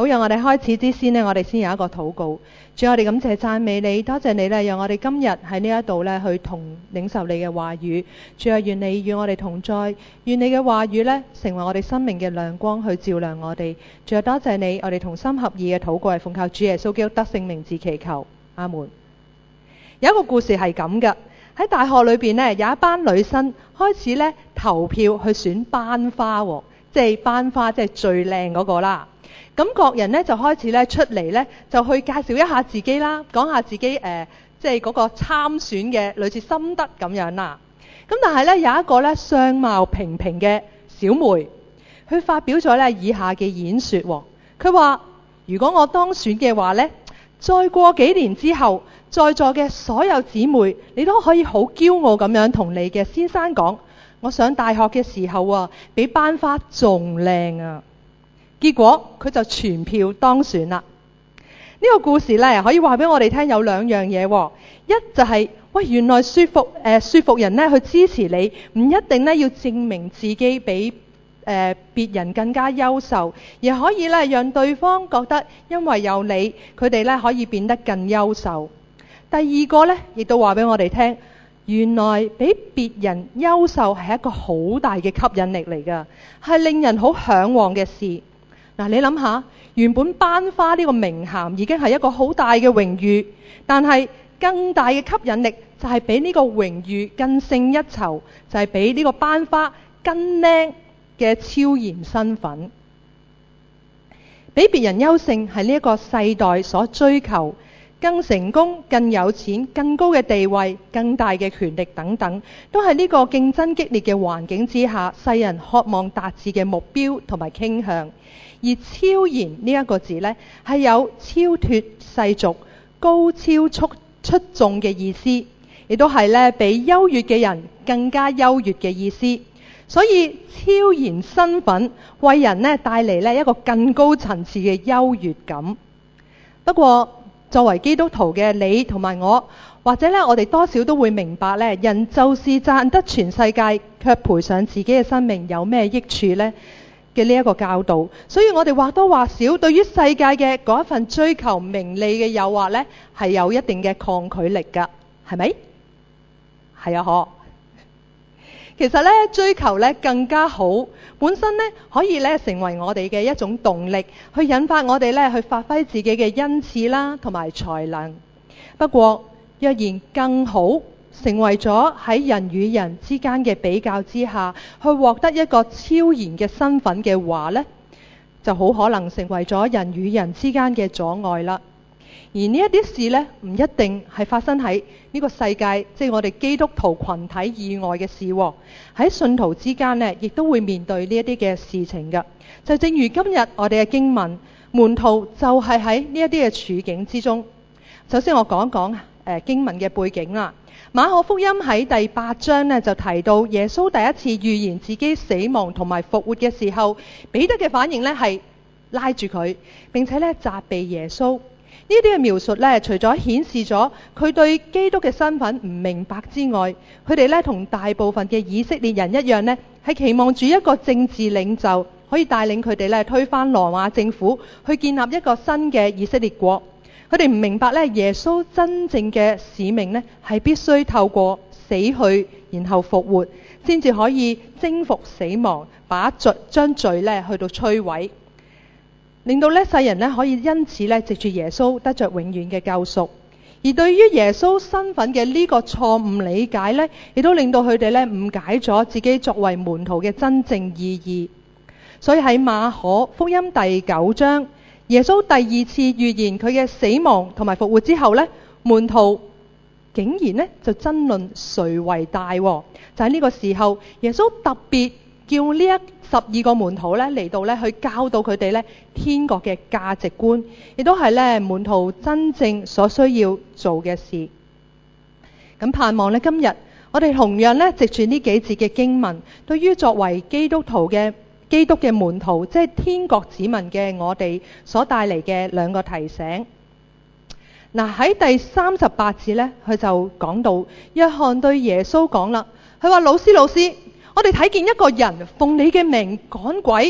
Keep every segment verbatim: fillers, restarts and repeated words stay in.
好，讓我哋開始之先呢，我哋先有一個禱告。主，我哋感謝讚美你，多謝你呢，讓我哋今日喺呢一度呢去同領受你嘅話語。主啊，願你與我哋同在，願你嘅話語呢成為我哋生命嘅亮光，去照亮我哋。主啊，多謝你，我哋同心合意嘅禱告係奉靠主耶穌基督得勝名字祈求，阿門。有一個故事係咁嘅，喺大學裏邊呢，有一班女生開始呢投票去選班花，即係班花，即係最靚嗰個啦。咁各人呢就開始咧出嚟呢，就去介紹一下自己啦，講下自己誒，即係嗰個參選嘅類似心得咁樣啦。咁但係呢，有一個呢相貌平平嘅小妹，佢發表咗呢以下嘅演說。佢話：如果我當選嘅話呢，再過幾年之後，在座嘅所有姊妹，你都可以好驕傲咁樣同你嘅先生講，我上大學嘅時候啊，比班花仲靚啊！結果佢就全票當選啦。呢個故事呢，可以話俾我哋聽有兩樣嘢。一就係、是、喂，原來說服誒、呃、說服人呢去支持你，唔一定呢要證明自己比誒別人更加優秀，而可以呢讓對方覺得因為有你，佢哋呢可以變得更優秀。第二個呢，亦都話俾我哋聽，原來比別人優秀係一個好大嘅吸引力嚟㗎，係令人好向往嘅事。嗱，你諗下，原本班花呢個名銜已經係一個好大嘅榮譽，但係更大嘅吸引力就係比呢個榮譽更勝一籌，就係比呢個班花更靚嘅超然身份。比別人優勝係呢一個世代所追求，更成功、更有錢、更高嘅地位、更大嘅權力等等，都係呢個競爭激烈嘅環境之下，世人渴望達至嘅目標同埋傾向。而超然呢一個字呢，係有超脫世俗、高超出出眾嘅意思，亦都係呢比優越嘅人更加優越嘅意思。所以超然身份為人呢帶嚟呢一個更高層次嘅優越感。不過作為基督徒嘅你同埋我，或者呢我哋多少都會明白呢，人就是賺得全世界，卻賠上自己嘅生命，有咩益處呢？嘅呢一個教導，所以我哋或多或少對於世界嘅嗰一份追求名利嘅誘惑呢，係有一定嘅抗拒力㗎，係咪？係啊，嗬。其實呢，追求呢更加好，本身呢可以呢成為我哋嘅一種動力，去引發我哋呢去發揮自己嘅恩賜啦，同埋才能。不過，若然更好，成為咗喺人與人之間嘅比較之下，去獲得一個超然嘅身份嘅話呢，就好可能成為咗人與人之間嘅阻礙啦。而呢一啲事呢，唔一定係發生喺呢個世界，即係我哋基督徒群體以外嘅事。喺信徒之間呢，亦都會面對呢一啲嘅事情㗎。就正如今日我哋嘅經文，門徒就係喺呢一啲嘅處境之中。首先我講一講誒經文嘅背景啦。馬可福音喺第八章呢，就提到耶穌第一次預言自己死亡同埋復活嘅時候，彼得嘅反應呢係拉住佢，並且呢責備耶穌。呢啲嘅描述呢，除咗顯示咗佢對基督嘅身份唔明白之外，佢哋呢同大部分嘅以色列人一樣呢，係期望住一個政治領袖可以帶領佢哋呢推翻羅馬政府，去建立一個新嘅以色列國。佢哋唔明白咧，耶穌真正嘅使命咧，係必須透過死去，然後復活，先至可以征服死亡，把罪將罪咧去到摧毀，令到咧世人咧可以因此咧藉住耶穌得着永遠嘅救贖。而對於耶穌身份嘅呢個錯誤理解咧，亦都令到佢哋咧誤解咗自己作為門徒嘅真正意義。所以喺馬可福音第九章，耶穌第二次預言佢嘅死亡同埋復活之後呢，門徒竟然呢就爭論誰為大。就喺呢個時候，耶穌特別叫呢一十二個門徒呢嚟到呢去教導佢哋呢天國嘅價值觀，亦都係呢門徒真正所需要做嘅事。咁盼望呢今日我哋同樣呢藉住呢幾節嘅經文，對於作為基督徒嘅基督嘅門徒，即係天國子民嘅我哋所帶嚟嘅兩個提醒。嗱，喺第三十八節呢，佢就講到約翰對耶穌講啦，佢話：老師老師，我哋睇見一個人奉你嘅名趕鬼，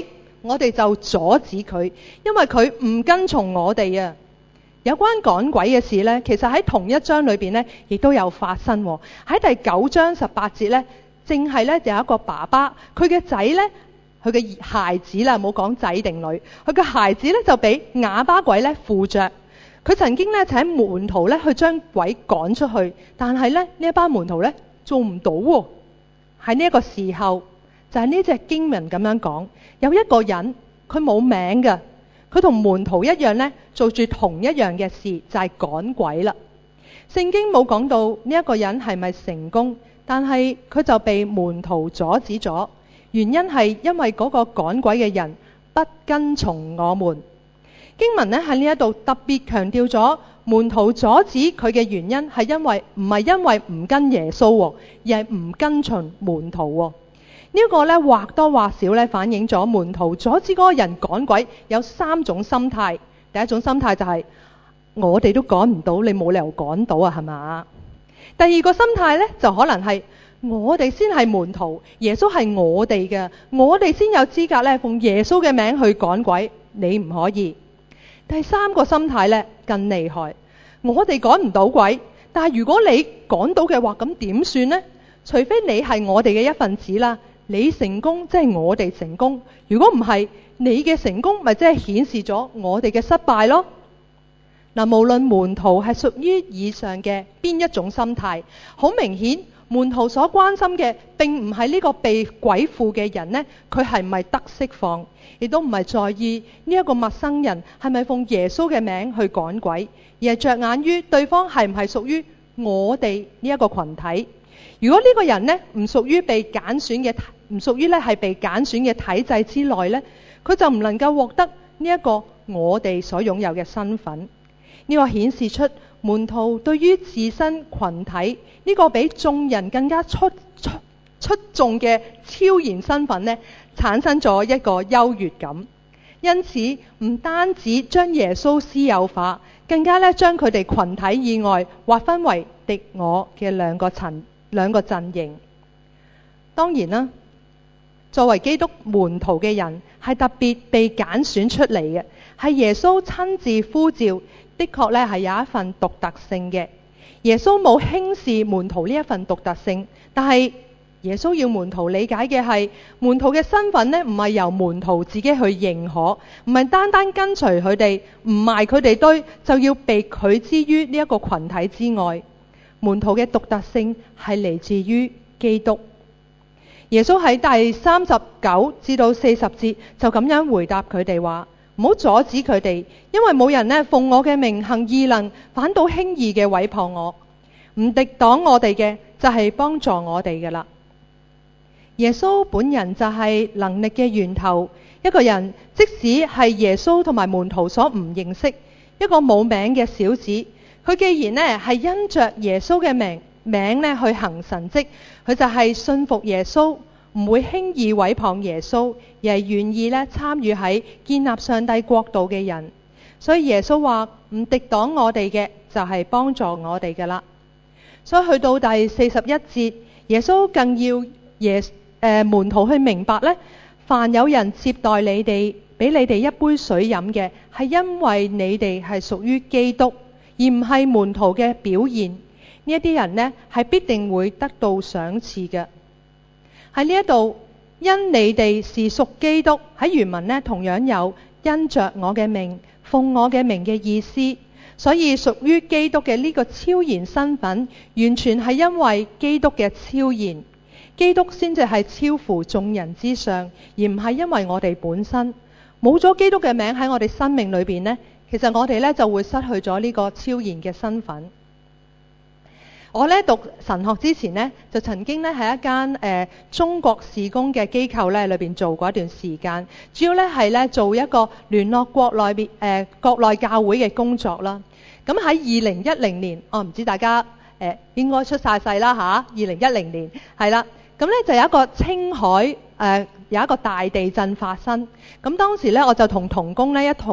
我哋就阻止佢，因為佢唔跟從我哋啊。有關趕鬼嘅事呢，其實喺同一章裏邊呢，亦都有發生喎。喺第九章十八節呢，正係呢有一個爸爸，佢嘅仔呢，佢嘅孩子啦，冇講仔定女，佢嘅孩子呢就俾啞巴鬼呢附着。佢曾經呢，就喺門徒呢去將鬼趕出去，但係呢，呢一班門徒呢做唔到喎。喺呢一個時候，就係呢隻經文咁樣講，有一個人佢冇名嘅，佢同門徒一樣呢，做住同一樣嘅事，就係趕鬼啦。聖經冇講到呢一個人係咪成功，但係佢就被門徒阻止咗，原因係因為嗰個趕鬼嘅人不跟從我們。經文呢喺呢一度特別強調咗門徒阻止佢嘅原因係因為唔係因為唔跟耶穌，而係唔跟從門徒。呢一個呢或多或少呢反映咗門徒阻止嗰個人趕鬼有三種心態。第一種心態就係我哋都趕唔到，你冇理由趕到啊，係嘛？第二個心態呢就可能係我哋先係門徒，耶穌係我哋嘅，我哋先有資格呢奉耶穌嘅名去趕鬼，你唔可以。第三個心態呢更厲害，我哋趕唔到鬼，但係如果你趕到嘅話，咁點算呢？除非你係我哋嘅一份子啦，你成功即係我哋成功，如果唔係，你嘅成功咪即係顯示咗我哋嘅失敗咯。嗱，無論門徒係屬於以上嘅邊一種心態，好明顯門徒所關心嘅並唔係呢個被鬼附嘅人呢，佢係咪得釋放，亦都唔係在意呢一個陌生人係咪奉耶穌嘅名去趕鬼，而係着眼於對方係唔係屬於我哋呢一個群體。如果呢個人呢唔屬於被揀選嘅，唔屬於呢係被揀選嘅體制之內呢，佢就唔能夠獲得呢一個我哋所擁有嘅身份。呢個顯示出門徒對於自身群體呢個比眾人更加出出出眾嘅超然身份呢，產生咗一個優越感。因此唔單止將耶穌私有化，更加咧將佢哋群體以外劃分為敵我嘅兩個層兩個陣營。當然啦，作為基督門徒嘅人係特別被揀選出嚟嘅，係耶穌親自呼召，的確咧係有一份獨特性嘅。耶穌冇輕視門徒呢一份獨特性，但係耶穌要門徒理解嘅係門徒嘅身份呢，唔係由門徒自己去認可，唔係單單跟隨佢哋，唔埋佢哋堆就要被拒之於呢一個群體之外。門徒嘅獨特性係嚟自於基督。耶穌喺第三十九至到四十節就咁樣回答佢哋話：唔好阻止佢哋，因為冇人呢奉我嘅名行異能，反倒輕易嘅毀謗我。唔敵擋我哋嘅就係幫助我哋嘅啦。耶穌本人就係能力嘅源頭。一個人即使係耶穌同埋門徒所唔認識，一個冇名嘅小子，佢既然呢係因着耶穌嘅名名呢去行神蹟，佢就係信服耶穌，唔會輕易毀謗耶穌，而係願意呢參與喺建立上帝國度嘅人。所以耶穌話唔敵擋我哋嘅就係幫助我哋㗎啦。所以去到第四十一節，耶穌更要耶誒、呃、門徒去明白呢，凡有人接待你哋，俾你哋一杯水飲嘅，係因為你哋係屬於基督，而唔係門徒嘅表現。呢一啲人呢，係必定會得到賞賜嘅。喺呢一度，因你哋是屬基督，喺原文呢同樣有因着我嘅名，奉我嘅名嘅意思。所以屬於基督嘅呢個超然身份，完全係因為基督嘅超然。基督先至係超乎眾人之上，而唔係因為我哋本身。冇咗基督嘅名喺我哋生命裏邊呢，其實我哋呢就會失去咗呢個超然嘅身份。我呢讀神學之前呢，就曾經呢喺一間誒、呃、中國事工嘅機構呢裏邊做過一段時間，主要呢係呢做一個聯絡國內邊誒、呃、國內教會嘅工作啦。咁喺二零一零年，我、哦、唔知大家誒、呃、應該出晒世啦吓，二零一零年係啦。咁呢就有一個青海誒、呃、有一個大地震發生。咁當時呢，我就同同工呢一同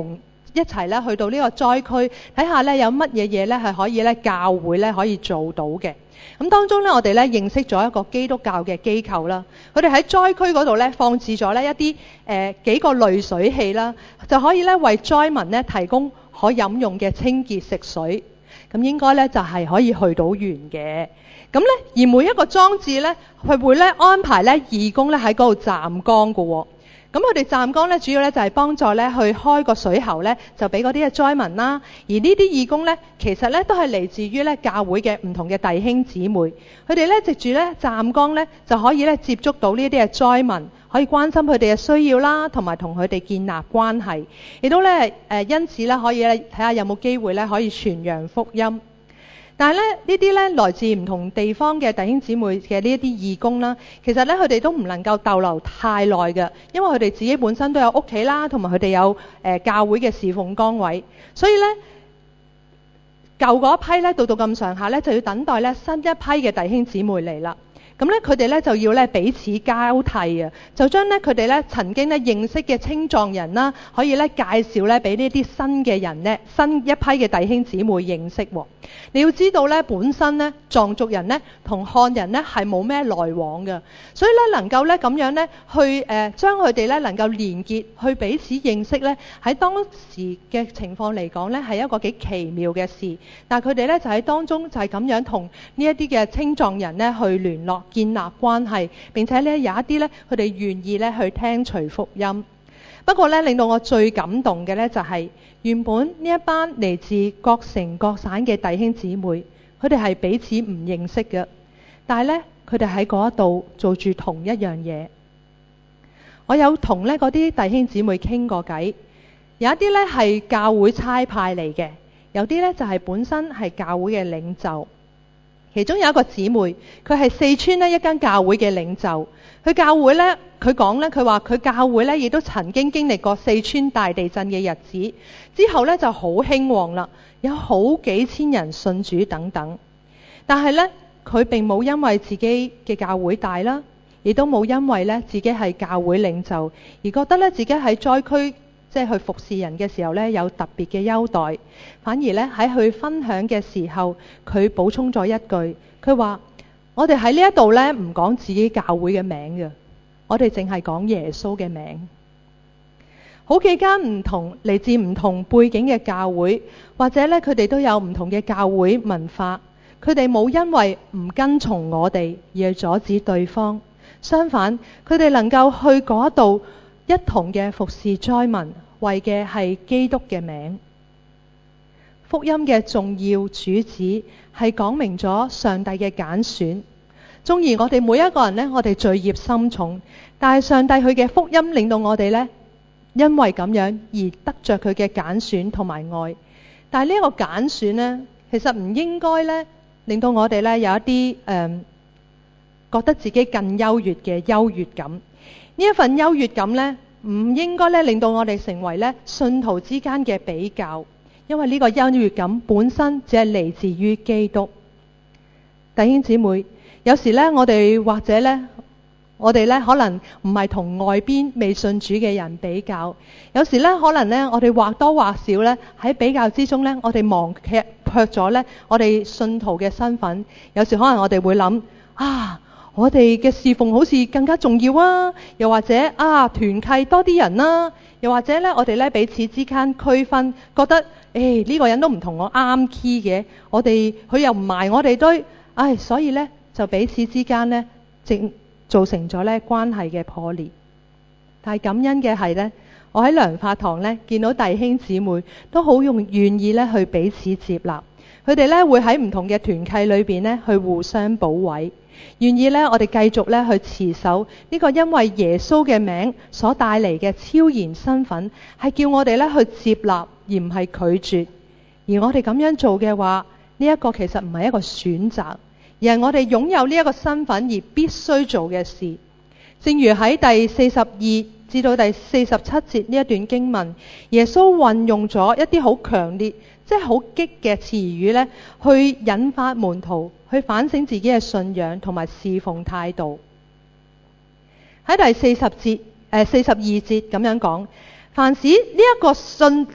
一齊咧去到呢個災區，睇下咧有乜嘢嘢咧係可以咧教會咧可以做到嘅。咁當中咧，我哋咧認識咗一個基督教嘅機構啦。佢哋喺災區嗰度咧放置咗咧一啲誒、呃、幾個濾水器啦，就可以咧為災民咧提供可飲用嘅清潔食水。咁應該咧就係、是、可以去到園嘅。咁咧而每一個裝置咧，佢會咧安排咧義工咧喺嗰度站崗㗎喎。咁佢哋站崗咧，主要咧就係幫助咧去開個水喉咧，就俾嗰啲嘅災民啦。而呢啲義工咧，其實咧都係嚟自於咧教會嘅唔同嘅弟兄姊妹。佢哋咧藉住咧站崗咧，就可以咧接觸到呢啲嘅災民，可以關心佢哋嘅需要啦，同埋同佢哋建立關係。亦都咧誒，因此咧可以咧睇下有冇機會咧可以傳揚福音。但係咧呢啲咧來自唔同地方嘅弟兄姊妹嘅呢一啲義工啦，其實咧佢哋都唔能夠逗留太耐嘅，因為佢哋自己本身都有屋企啦，同埋佢哋有誒、呃、教會嘅侍奉崗位，所以咧舊嗰一批咧到到咁上下咧就要等待咧新一批嘅弟兄姊妹嚟啦。咁咧佢哋咧就要咧彼此交替啊，就將咧佢哋咧曾經咧認識嘅青壯人啦，可以咧介紹咧俾呢啲新嘅人咧，新一批嘅弟兄姊妹認識喎。你要知道咧，本身咧藏族人咧同漢人咧係冇咩來往嘅，所以咧能夠咧咁樣咧去誒將佢哋咧能夠連結，去彼此認識咧，喺當時嘅情況嚟講咧係一個幾奇妙嘅事。但係佢哋咧就喺當中就係咁樣同呢一啲嘅青壯人咧去聯絡。建立關係，並且咧有一啲咧，佢哋願意咧去聽隨福音。不過咧，令到我最感動嘅咧就係、是、原本呢一班嚟自各城各省嘅弟兄姊妹，佢哋係彼此唔認識嘅，但係咧佢哋喺嗰一度做住同一樣嘢。我有同咧嗰啲弟兄姊妹傾過偈，有一啲咧係教會差派嚟嘅，有啲咧就係、是、本身係教會嘅領袖。其中有一個姊妹，佢係四川呢一間教會嘅領袖。佢教會呢，佢講呢，佢話佢教會呢亦都曾經經歷過四川大地震嘅日子，之後呢就好興旺啦，有好幾千人信主等等。但係呢，佢並冇因為自己嘅教會大啦，亦都冇因為呢自己係教會領袖而覺得呢自己喺災區即係去服侍人嘅時候呢，有特別嘅優待，反而呢，喺佢分享嘅時候，佢補充咗一句，佢話：我哋喺呢一度呢，唔講自己教會嘅名嘅，我哋淨係講耶穌嘅名。好幾間唔同嚟自唔同背景嘅教會，或者呢，佢哋都有唔同嘅教會文化，佢哋冇因為唔跟從我哋而阻止對方，相反，佢哋能夠去嗰度一同嘅服侍災民，為嘅係基督嘅名。福音嘅重要主旨係講明咗上帝嘅揀選。縱然我哋每一個人呢，我哋罪孽深重，但係上帝佢嘅福音令到我哋呢，因為咁樣而得着佢嘅揀選同埋愛。但係呢一個揀選呢，其實唔應該呢，令到我哋呢有一啲誒、呃、覺得自己更優越嘅優越感。呢一份優越感呢，唔應該咧令到我哋成為咧信徒之間嘅比較，因為呢個優越感本身只係嚟自於基督。弟兄姊妹，有時咧我哋或者咧我哋咧可能唔係同外邊未信主嘅人比較，有時咧可能咧我哋或多或少咧喺比較之中咧，我哋忘卻咗咧我哋信徒嘅身份。有時可能我哋會諗啊，我哋嘅侍奉好似更加重要啊，又或者啊團契多啲人啦、啊，又或者咧我哋咧彼此之間區分，覺得誒呢、哎這個人都唔同我啱 key 嘅，我哋佢又唔埋我哋堆，唉、哎，所以咧就彼此之間咧正造成咗咧關係嘅破裂。但係感恩嘅係咧，我喺良法堂咧見到弟兄姊妹都好用願意咧去彼此接納，佢哋咧會喺唔同嘅團契裏邊咧去互相保衛。願意咧，我哋繼續咧去持守呢個因為耶穌嘅名所帶嚟嘅超然身份，係叫我哋咧去接納而唔係拒絕。而我哋咁樣做嘅話，呢一個其實唔係一個選擇，而係我哋擁有呢一個身份而必須做嘅事。正如喺第四十二至到第四十七節呢一段經文，耶穌運用咗一啲好強烈，即係好激嘅詞語咧，去引發門徒去反省自己嘅信仰同埋侍奉態度。喺第四十節誒四十二節咁樣講，凡使呢一個信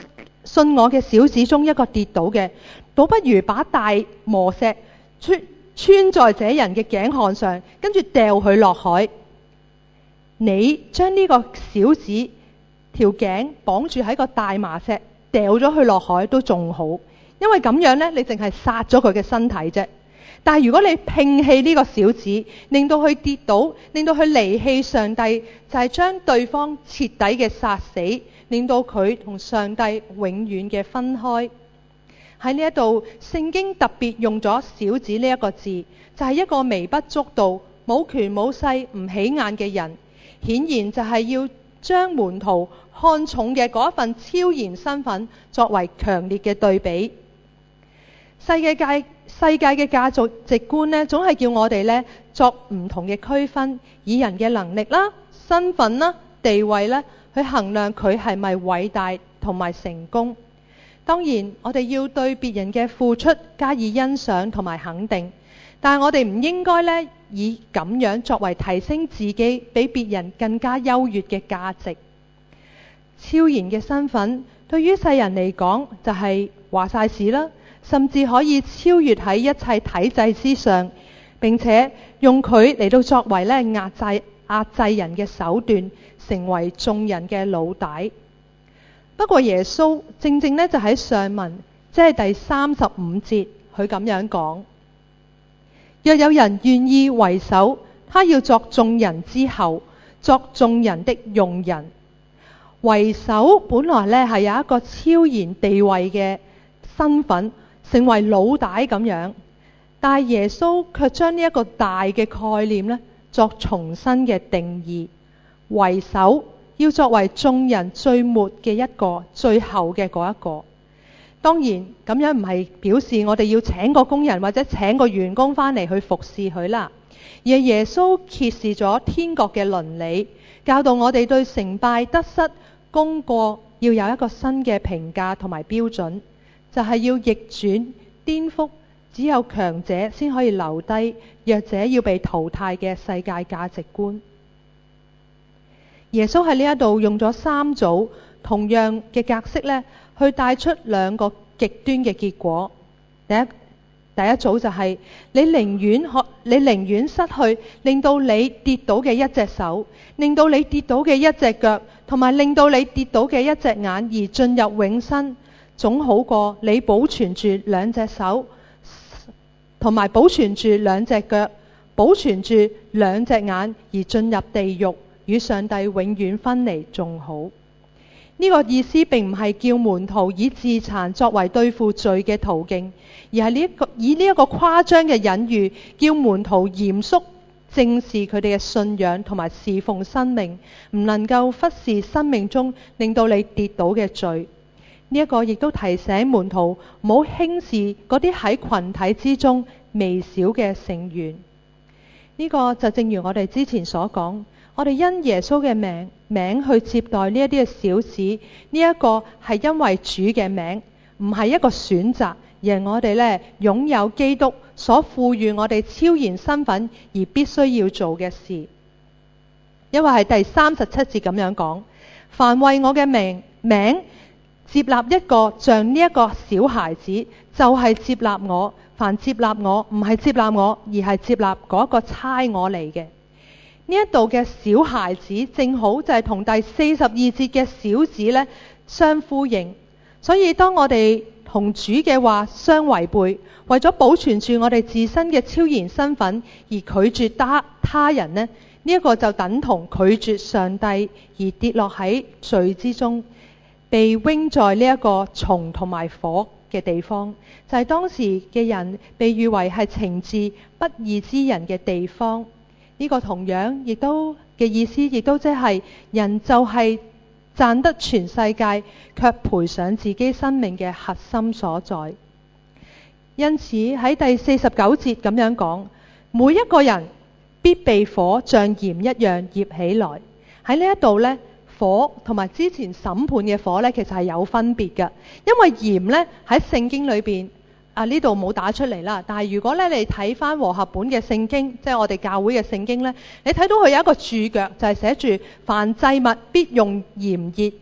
信我嘅小子中一個跌倒嘅，倒不如把大磨石穿穿在這人嘅頸項上，跟住掉佢落海。你將呢個小子條頸綁住喺個大麻石，掉咗佢落海都仲好，因為咁樣呢，你淨係殺咗佢嘅身體啫。但係如果你摒棄呢個小子，令到佢跌倒，令到佢離棄上帝，就係將對方徹底嘅殺死，令到佢同上帝永遠嘅分開。喺呢一度，聖經特別用咗小子呢一個字，就係一個微不足道、冇權冇勢、唔起眼嘅人，顯然就係要將門徒看重嘅嗰一份超然身份作為強烈嘅對比。世界界世界嘅價值觀呢，總係叫我哋呢作唔同嘅區分，以人嘅能力啦、身份啦、地位呢去衡量佢係咪偉大同埋成功。當然，我哋要對別人嘅付出加以欣賞同埋肯定，但係我哋唔應該呢以咁樣作為提升自己比別人更加優越嘅價值。超然嘅身份對於世人嚟講就係話晒事啦，甚至可以超越喺一切體制之上，並且用佢嚟到作為咧壓制壓制人嘅手段，成為眾人嘅老大。不過耶穌正正咧就喺上文，即係第三十五節，佢咁樣講：若有人願意為首，他要作眾人之後，作眾人的用人。為首本來咧係有一個超然地位嘅身份，成為老大咁樣，但係耶穌卻將呢一個大嘅概念咧作重新嘅定義。為首要作為眾人最末嘅一個，最後嘅嗰一個。當然咁樣唔係表示我哋要請個工人或者請個員工翻嚟去服侍佢啦，而係耶穌揭示咗天國嘅倫理，教導我哋對成敗得失功過要有一個新嘅評價同埋標準，就係要逆轉顛覆只有強者先可以留低，弱者要被淘汰嘅世界價值觀。耶穌喺呢一度用咗三組同樣嘅格式咧，去帶出兩個極端嘅結果。第一第一組就係、是、你寧願學你寧願失去令到你跌倒嘅一隻手，令到你跌倒嘅一隻腳，同埋令到你跌倒嘅一隻眼而進入永生，總好過你保存住兩隻手，同埋保存住兩隻腳，保存住兩隻眼而進入地獄，與上帝永遠分離仲好。呢個意思並唔係叫門徒以自殘作為對付罪嘅途徑，而係呢一個以呢一個誇張嘅隱喻，叫門徒嚴肅正視佢哋嘅信仰同埋侍奉生命，唔能夠忽視生命中令到你跌倒嘅罪。呢一個亦都提醒門徒唔好輕視嗰啲喺群體之中微小嘅成員。呢個就正如我哋之前所講，我哋因耶穌嘅名名去接待呢一啲嘅小子，呢一個係因為主嘅名，唔係一個選擇，而係我哋咧擁有基督所賦予我哋超然身份而必須要做嘅事。因為係第三十七節咁樣講，凡為我嘅名名接納一個像呢一個小孩子，就係接納我。凡接納我，唔係接納我，而係接納嗰個差我嚟嘅。呢一度嘅小孩子，正好就係同第四十二節嘅小子呢相呼應。所以當我哋同主嘅話相違背，為咗保存住我哋自身嘅超然身份而拒絕他他人呢，呢一個就等同拒絕上帝而跌落喺罪之中，被扔在呢一個蟲同埋火嘅地方，就係、是、當時嘅人被譽為係懲治不義之人嘅地方。呢、這個同樣亦都嘅意思，亦都即係人就係賺得全世界，卻賠上自己生命嘅核心所在。因此喺第四十九節咁樣講，每一個人必被火像鹽一樣醃起來。喺呢一度呢，火同埋之前審判嘅火呢，其實係有分別嘅。因為鹽呢喺聖經裏邊啊，呢度冇打出嚟啦。但係如果咧你睇翻和合本嘅聖經，即係我哋教會嘅聖經呢，你睇到佢有一個注腳，就係寫住凡祭物必用鹽醃。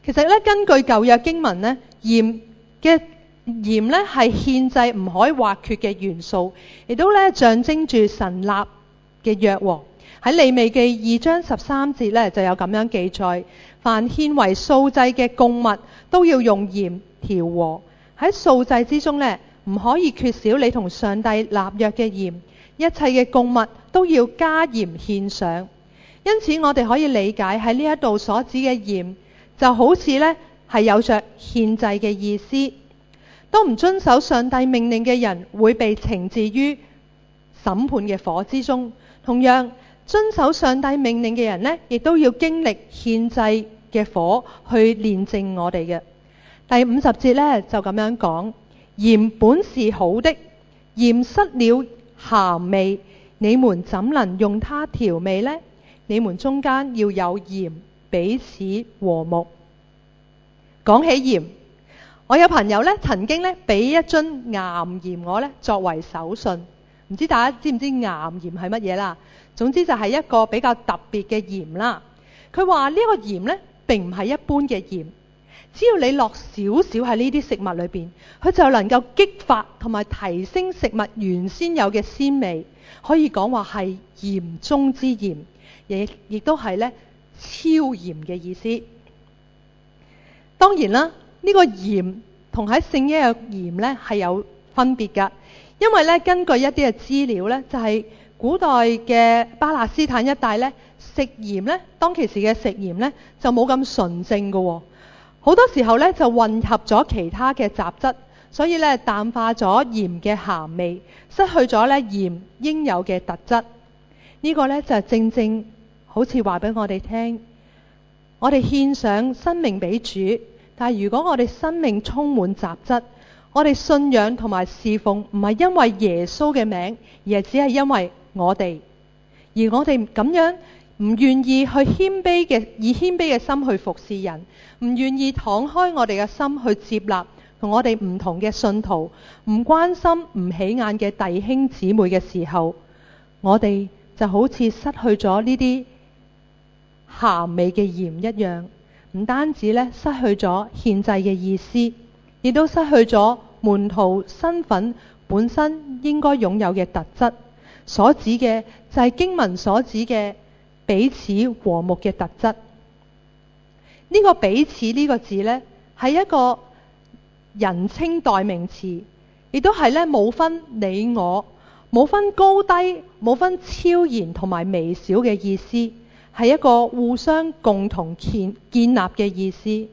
其實咧，根據舊約經文咧，鹽嘅鹽咧係獻祭唔可以或缺嘅元素，亦都咧象徵住神立嘅約喎。喺利未記二章十三節咧就有咁樣記載：凡獻為素祭嘅供物都要用鹽調和。喺素祭之中咧，唔可以缺少你同上帝立約嘅鹽，一切嘅供物都要加鹽獻上。因此我哋可以理解喺呢一度所指嘅鹽，就好似咧係有着獻祭嘅意思。當唔遵守上帝命令嘅人會被懲治於審判嘅火之中，同樣遵守上帝命令嘅人呢，亦都要經歷獻祭嘅火去煉淨我哋嘅。第五十節呢，就咁樣講：鹽本是好的，鹽失了鹹味，你們怎能用它調味呢？你們中間要有鹽，彼此和睦。講起鹽，我有朋友咧曾經咧俾一樽岩鹽我咧作為手信，唔知大家知唔知岩鹽係乜嘢啦？總之就係一個比較特別嘅鹽啦。佢話呢個鹽咧並唔係一般嘅鹽，只要你落少少喺呢啲食物裏邊，佢就能夠激發同埋提升食物原先有嘅鮮味，可以講話係鹽中之鹽，亦亦都係咧超鹽嘅意思。當然啦，呢個鹽同喺聖經嘅鹽咧係有分別㗎，因為咧根據一啲嘅資料咧，就係古代嘅巴勒斯坦一帶咧食鹽咧，當其時嘅食鹽咧就冇咁純正㗎喎，好多時候咧就混合咗其他嘅雜質，所以咧淡化咗鹽嘅鹹味，失去咗咧鹽應有嘅特質。呢個咧就正正好似話俾我哋聽，我哋獻上生命俾主，但係如果我哋生命充滿雜質，我哋信仰同埋侍奉唔係因為耶穌嘅名，而係只係因為我哋，而我哋咁樣唔願意去謙卑嘅，以謙卑嘅心去服侍人，唔願意敞開我哋嘅心去接納同我哋唔同嘅信徒，唔關心唔起眼嘅弟兄姊妹嘅時候，我哋就好似失去咗呢啲鹹味嘅鹽一樣，唔單止咧失去咗獻祭嘅意思，亦都失去咗門徒身份本身應該擁有嘅特質。所指嘅就係經文所指嘅彼此和睦嘅特質。呢個彼此呢個字呢，係一個人稱代名詞，亦都係咧冇分你我，冇分高低，冇分超然同埋微小嘅意思，係一個互相共同建建立嘅意思。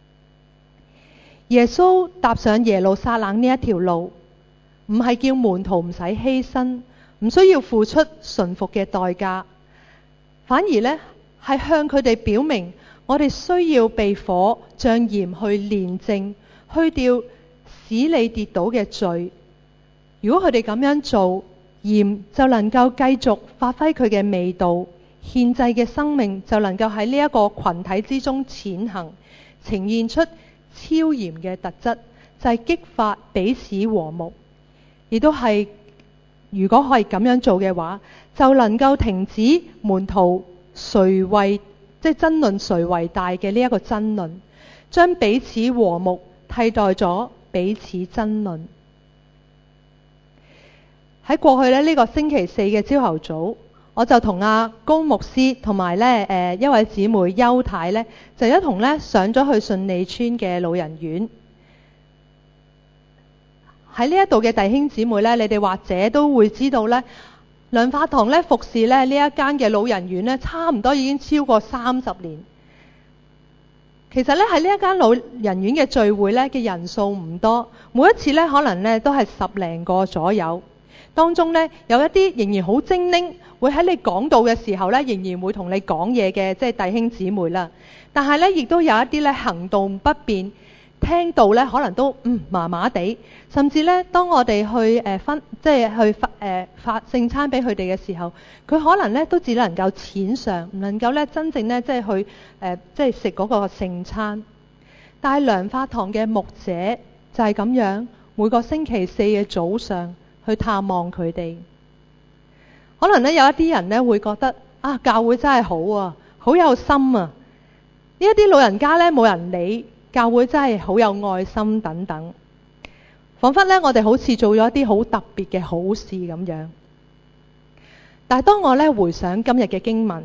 耶穌踏上耶路撒冷呢一條路，唔係叫門徒唔使犧牲，唔需要付出順服嘅代價，反而呢係向佢哋表明，我哋需要被火像鹽去煉淨，去掉使你跌倒嘅罪。如果佢哋咁樣做，鹽就能夠繼續發揮佢嘅味道，獻祭嘅生命就能夠喺呢一個群體之中踐行，呈現出超鹽嘅特質，就係、是、激發彼此和睦，亦都係如果可以咁樣做嘅話，就能夠停止門徒誰為即係爭論誰為大嘅呢一個爭論，將彼此和睦替代咗彼此爭論。喺過去咧呢個星期四嘅朝頭早，我就同阿高牧師同埋咧誒一位姊妹邱太咧，就一同咧上咗去順利村嘅老人院。喺呢一度嘅弟兄姊妹咧，你哋或者都會知道咧，良法堂咧服侍咧呢一間嘅老人院咧，差唔多已經超過三十年。其實咧喺呢一間老人院嘅聚會咧嘅人數唔多，每一次咧可能咧都係十零個左右。當中咧有一啲仍然好精靈，會喺你講道嘅時候咧，仍然會同你講嘢嘅，即係弟兄姊妹啦。但係咧亦都有一啲咧行動不便，聽到咧可能都嗯麻麻地，甚至咧當我哋去誒、呃、分即係去發誒、呃、發聖餐俾佢哋嘅時候，佢可能咧都只能夠淺嘗，唔能夠咧真正咧即係去誒、呃、即係食嗰個聖餐。但係良法堂嘅牧者就係咁樣，每個星期四嘅早上去探望佢哋。可能咧有一啲人咧會覺得啊，教會真係好啊，好有心啊。 呢一啲老人家呢，冇人理，教會真係好有愛心等等，彷彿呢，我哋好似做咗一啲好特別嘅好事咁樣。但係當我呢回想今日嘅經文，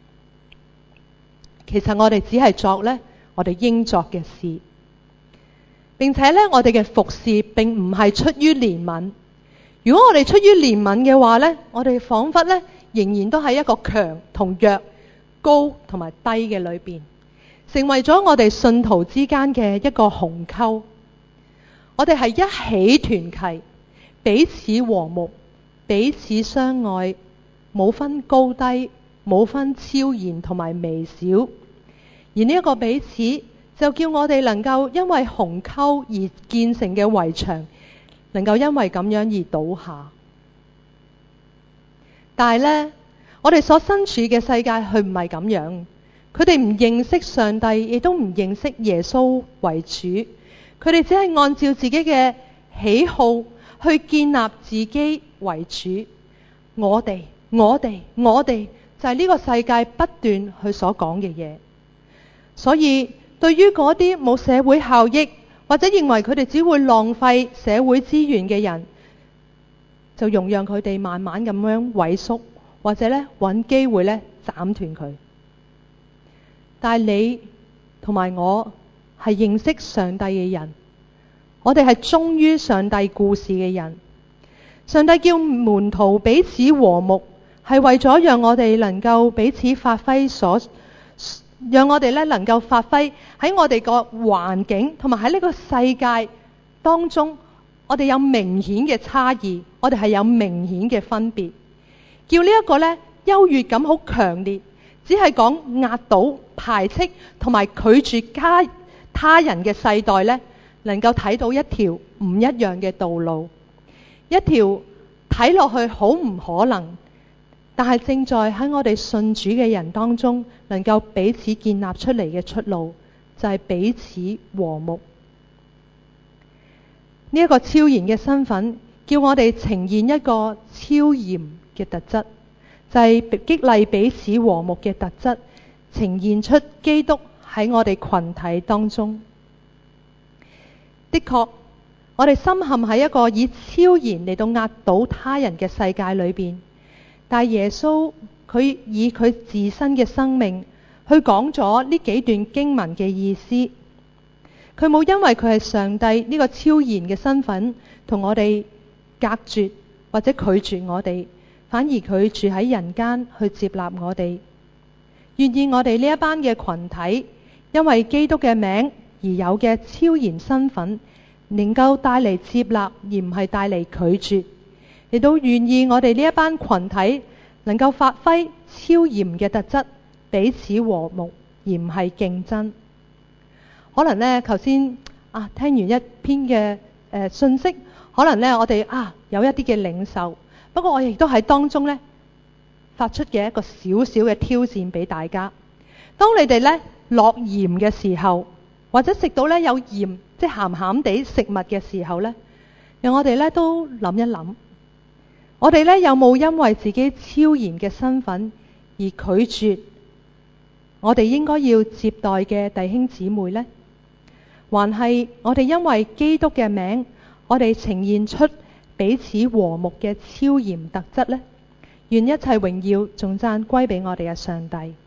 其實我哋只係作呢我哋應作嘅事，並且呢，我哋嘅服侍並唔係出於憐憫。如果我哋出於憐憫嘅話呢，我哋彷彿呢仍然都喺一個強同弱、高同埋低嘅裏邊，成為咗我哋信徒之間嘅一個鴻溝。我哋係一起團契，彼此和睦，彼此相愛，冇分高低，冇分超然同埋微小。而呢一個彼此就叫我哋能夠因為鴻溝而建成嘅圍牆，能夠因為咁樣而倒下。但係呢，我哋所身處嘅世界佢唔係咁樣，佢哋唔認識上帝，亦都唔認識耶穌為主，佢哋只係按照自己嘅喜好去建立自己為主。我哋我哋我哋就係呢個世界不斷去所講嘅嘢。所以對於嗰啲冇社會效益，或者認為佢哋只會浪費社會資源嘅人，就容讓佢哋慢慢咁樣萎縮，或者呢揾機會呢斬斷佢。但係你同埋我係認識上帝嘅人，我哋係忠於上帝故事嘅人。上帝叫門徒彼此和睦，係為咗讓我哋能夠彼此發揮所讓我哋咧能夠發揮喺我哋個環境同埋喺呢個世界當中，我哋有明顯嘅差異，我哋係有明顯嘅分別，叫呢一個咧優越感好強烈，只係講壓倒、排斥同埋拒絕他他人嘅世代咧，能夠睇到一條唔一樣嘅道路，一條睇落去好唔可能，但係正在喺我哋信主嘅人當中，能夠彼此建立出嚟嘅出路，就係彼此和睦。呢一個超然嘅身份，叫我哋呈現一個超然嘅特質，就係激勵彼此和睦嘅特質，呈現出基督喺我哋群體當中。的確，我哋深陷喺一個以超然嚟到壓倒他人嘅世界裏邊。但耶穌佢以佢自身嘅生命去講咗呢幾段經文嘅意思，佢冇因為佢係上帝呢個超然嘅身份同我哋隔絕或者拒絕我哋，反而佢住喺人間去接納我哋，願意我哋呢一班嘅群體因為基督嘅名而有嘅超然身份，能夠帶嚟接納而唔係帶嚟拒絕，亦都願意我哋呢一班群體能夠發揮超然嘅特質，彼此和睦而唔係競爭。可能呢頭先啊聽完一篇嘅誒、呃、信息，可能呢我哋啊有一啲嘅領受，不過我亦都喺當中呢發出嘅一個小小嘅挑戰俾大家。當你哋呢落鹽嘅時候，或者食到呢有鹽即係鹹鹹地食物嘅時候呢，讓我哋呢都諗一諗，我哋呢有冇因為自己超然嘅身份而拒絕我哋應該要接待嘅弟兄姊妹呢？還係我哋因為基督嘅名，我哋呈現出彼此和睦嘅超然特質呢？願一切榮耀頌讚歸俾我哋嘅上帝。